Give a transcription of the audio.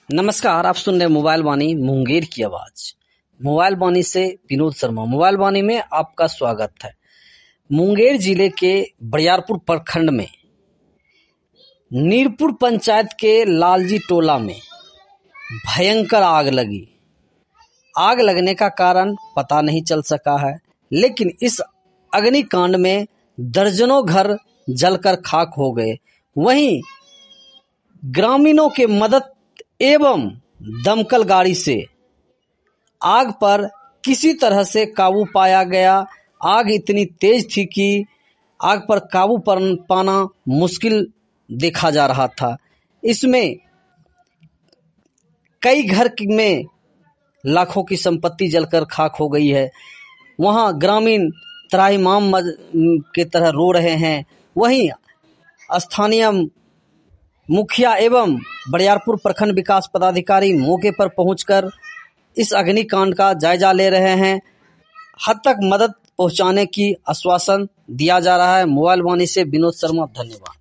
नमस्कार, आप सुन रहे मोबाइल वाणी मुंगेर की आवाज। मोबाइल वाणी से विनोद शर्मा। मोबाइल वाणी में आपका स्वागत है। मुंगेर जिले के बरियारपुर प्रखंड में नीरपुर पंचायत के लालजी टोला में भयंकर आग लगी। आग लगने का कारण पता नहीं चल सका है, लेकिन इस अग्निकांड में दर्जनों घर जलकर खाक हो गए। वहीं ग्रामीणों के मदद एवं दमकल गाड़ी से आग पर किसी तरह से काबू पाया गया। आग इतनी तेज थी कि आग पर काबू पाना मुश्किल देखा जा रहा था। इसमें कई घर में लाखों की संपत्ति जलकर खाक हो गई है। वहां ग्रामीण त्राहिमाम के तरह रो रहे हैं। वहीं स्थानीय मुखिया एवं बरियारपुर प्रखंड विकास पदाधिकारी मौके पर पहुंचकर इस अग्निकांड का जायजा ले रहे हैं। हद तक मदद पहुंचाने की आश्वासन दिया जा रहा है। मोबाइल वाणी से विनोद शर्मा, धन्यवाद।